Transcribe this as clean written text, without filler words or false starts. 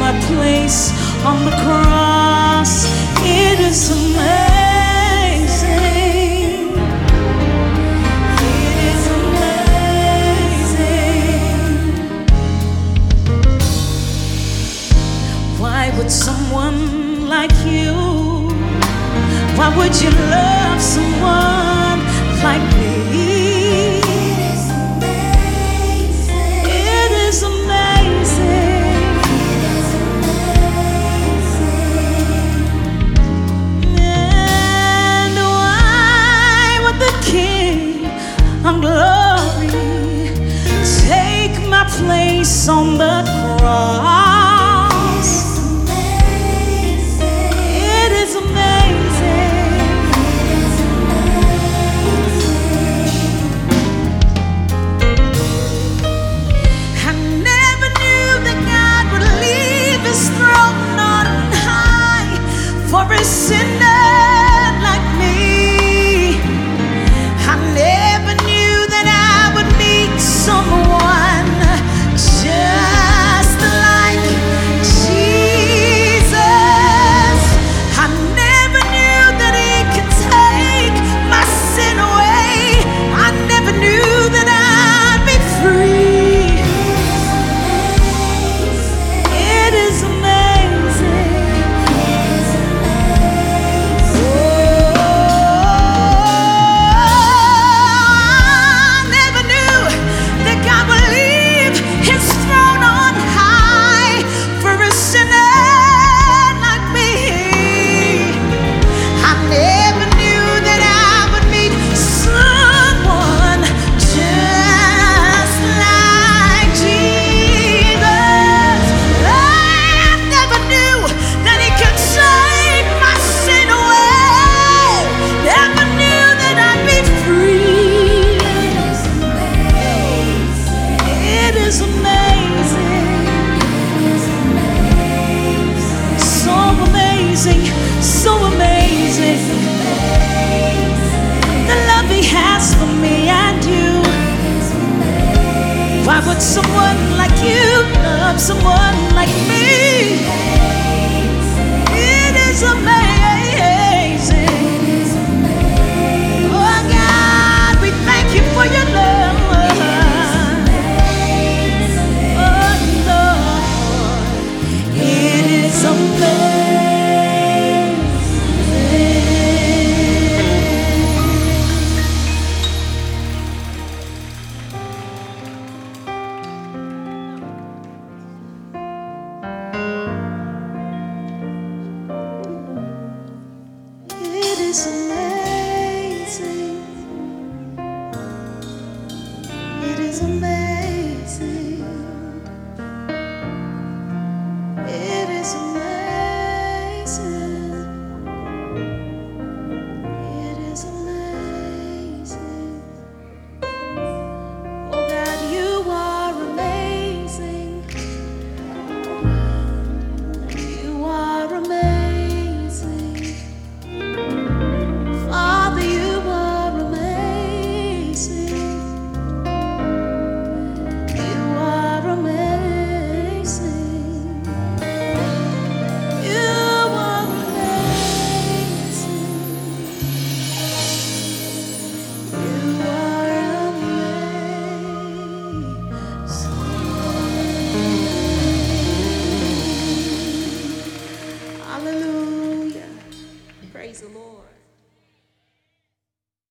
my place on the cross. It is amazing. It is amazing. Why would someone like you, why would you love someone like me? It is amazing. And why would the King of Glory take my place on the cross? For a sinner like me, I never knew that I would meet someone just like Jesus. I never knew that He could take my sin away. I never knew that I'd be free. It is amazing. So amazing, the love He has for me and you. Why would someone like you love someone like me? It is amazing.